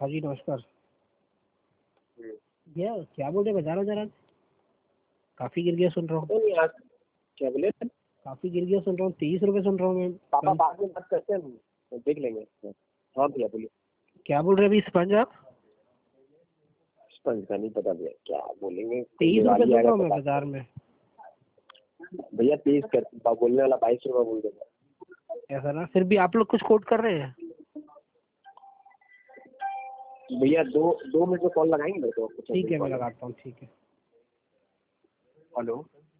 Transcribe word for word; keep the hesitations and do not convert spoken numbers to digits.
हाँ जी नमस्कार भैया, क्या बोल रहे बता रहा जरा। काफी गिर गया सुन रहा हूँ। नहीं यार, क्या बोले? काफी गिर गया सुन रहा हूँ, तेईस रुपए सुन रहा हूँ मैं। पापा बाद में बात करते हैं, हम तो देख लेंगे। हाँ भैया बोलिए। क्या बोल रहे अभी स्पंज आप? स्पंज का नहीं पता भैया, क्या बोलेंगे। तेईस रुपए सुन रहा हूँ मैं बाजार में। भैया तेईस कर, बोलने वाला बाईस रुपए बोल देगा। ऐसा ना, फिर भी आप लोग कुछ कोट कर रहे हैं। भैया दो दो मिनट में कॉल लगाएंगे मेरे को। ठीक है मैं लगाता हूँ, ठीक है। हेलो।